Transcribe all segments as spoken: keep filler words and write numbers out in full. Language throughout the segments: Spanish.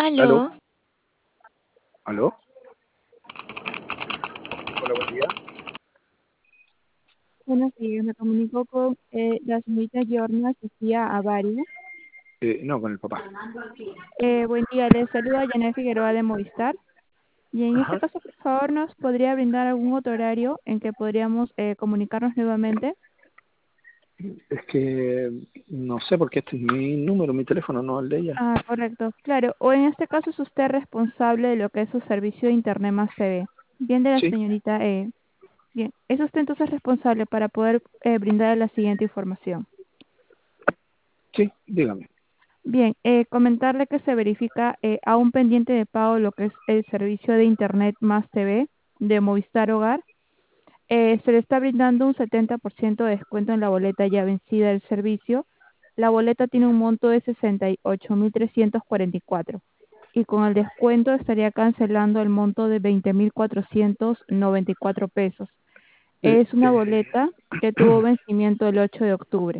¿Aló? Aló, ¿Aló? Hola, buen día. buenos días, me comunico con eh, la señorita Yorna Sofía Avario. Eh, no, con el papá. Eh, buen día, les saluda Janet Figueroa de Movistar. Y en este Ajá. caso, por favor, ¿nos podría brindar algún otro horario en que podríamos eh, comunicarnos nuevamente? Es que no sé por qué este es mi número, mi teléfono, no el de ella. Ah, correcto, claro. O en este caso es usted responsable de lo que es su servicio de Internet más T V. Bien de la Sí, señorita E. Bien, es usted entonces responsable para poder eh, brindar la siguiente información. sí, dígame. Bien, eh, comentarle que se verifica eh, aún pendiente de pago lo que es el servicio de Internet más T V de Movistar Hogar. Eh, se le está brindando un setenta por ciento de descuento en la boleta ya vencida del servicio. La boleta tiene un monto de sesenta y ocho mil trescientos cuarenta y cuatro y con el descuento estaría cancelando el monto de veinte mil cuatrocientos noventa y cuatro pesos. Eh, Es una eh, boleta que tuvo vencimiento el ocho de octubre.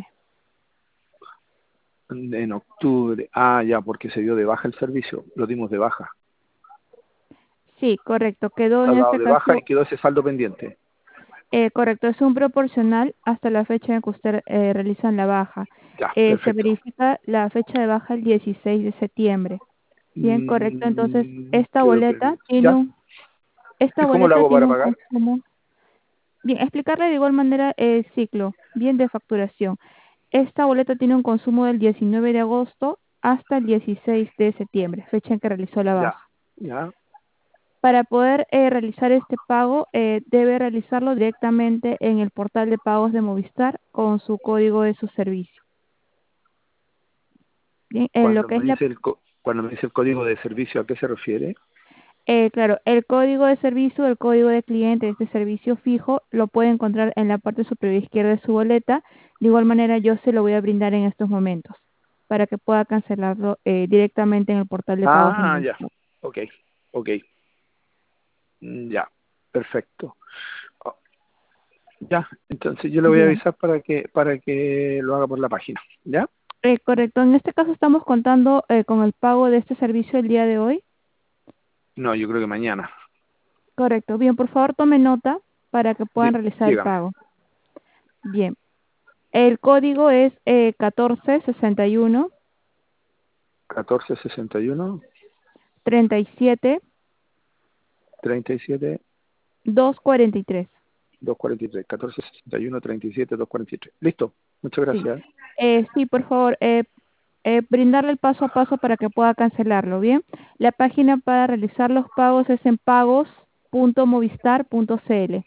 en octubre. Ah, ya, porque se dio de baja el servicio. Lo dimos de baja. Sí, correcto. Quedó Está en dado este de baja y caso. quedó ese saldo pendiente. Eh, correcto, es un proporcional hasta la fecha en que usted eh, realiza la baja. Ya, Eh, se perfecto. verifica la fecha de baja el dieciséis de septiembre. Bien, correcto. Entonces, Mm, esta quedó boleta pendiente. tiene Ya. un, esta ¿Y cómo lo boleta hago tiene para un pagar? consumo. Bien, explicarle de igual manera el ciclo, bien de facturación. Esta boleta tiene un consumo del diecinueve de agosto hasta el dieciséis de septiembre, fecha en que realizó la Ya, baja. ya. Para poder eh, realizar este pago, eh, debe realizarlo directamente en el portal de pagos de Movistar con su código de su servicio. Bien, en lo Cuando que me es la, dice el co- cuando me dice el código de servicio, ¿a qué se refiere? eh, claro, el código de servicio, el código de cliente de este servicio fijo, lo puede encontrar en la parte superior izquierda de su boleta. De igual manera, yo se lo voy a brindar en estos momentos para que pueda cancelarlo eh, directamente en el portal de pagos de Ah, ya. Movistar. Ok, ok. Mm, ya, perfecto. Oh, ya, entonces yo le voy a Bien, avisar para que para que lo haga por la página, ¿ya? eh, correcto. En este caso estamos contando eh, con el pago de este servicio el día de hoy. No, yo creo que mañana. Correcto. Bien, por favor tome nota para que puedan Dí- realizar el dígame. pago. Bien. El código es eh, catorce sesenta y uno catorce sesenta y uno, treinta y siete treinta y siete, doscientos cuarenta y tres. doscientos cuarenta y tres. catorce sesenta y uno, treinta y siete, doscientos cuarenta y tres. Listo. Muchas Sí. gracias. Eh, sí, por favor, eh, eh, brindarle el paso a paso para que pueda cancelarlo, ¿bien? La página para realizar los pagos es en pagos punto movistar punto cl.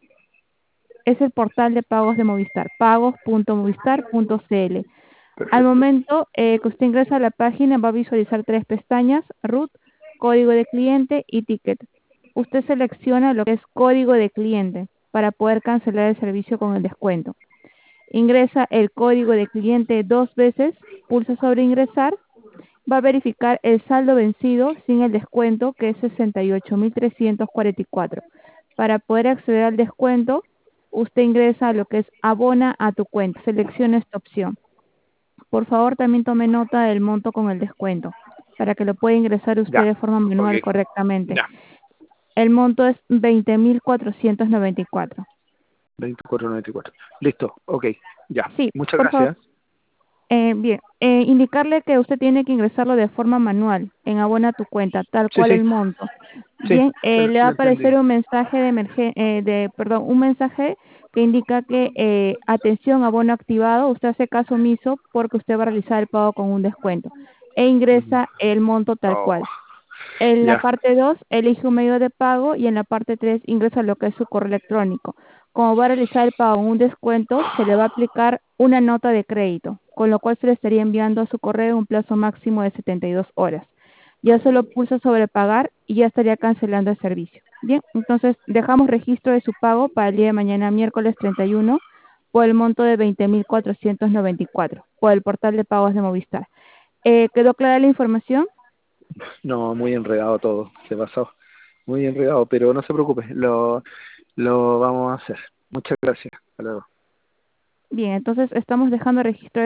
Es el portal de pagos de Movistar, pagos punto movistar punto cl. Al Perfecto. momento eh, que usted ingresa a la página va a visualizar tres pestañas, root, código de cliente y ticket. Usted selecciona lo que es código de cliente para poder cancelar el servicio con el descuento. Ingresa el código de cliente dos veces, pulsa sobre ingresar, va a verificar el saldo vencido sin el descuento que es sesenta y ocho mil trescientos cuarenta y cuatro. Para poder acceder al descuento, usted ingresa a lo que es abona a tu cuenta, selecciona esta opción. Por favor, también tome nota del monto con el descuento para que lo pueda ingresar usted Ya. de forma Ok. manual correctamente. Ya. El monto es veinte mil cuatrocientos noventa y cuatro. veinticuatro noventa y cuatro. Listo. Ok. Ya. Sí, Muchas por favor. gracias. Eh, bien, eh, indicarle que usted tiene que ingresarlo de forma manual en abona tu cuenta, tal Sí, cual sí. el monto. Sí. Bien, Se eh, lo, le va a lo entendí. aparecer un mensaje de emergen eh, de, perdón, un mensaje que indica que eh, atención, abono activado. Usted hace caso omiso porque usted va a realizar el pago con un descuento e Mm. ingresa el monto tal Oh. cual. En la Ya. parte dos elige un medio de pago y en la parte tres ingresa lo que es su correo electrónico. Como va a realizar el pago en un descuento, se le va a aplicar una nota de crédito, con lo cual se le estaría enviando a su correo un plazo máximo de setenta y dos horas. Ya solo pulsa sobre pagar y ya estaría cancelando el servicio. Bien, entonces dejamos registro de su pago para el día de mañana, miércoles treinta y uno, por el monto de veinte mil cuatrocientos noventa y cuatro, por el portal de pagos de Movistar. Eh, ¿Quedó clara la información? No, muy enredado todo. Se pasó. Muy enredado, pero no se preocupe. Lo, lo vamos a hacer. Muchas gracias. Hasta luego. Bien, entonces estamos dejando registro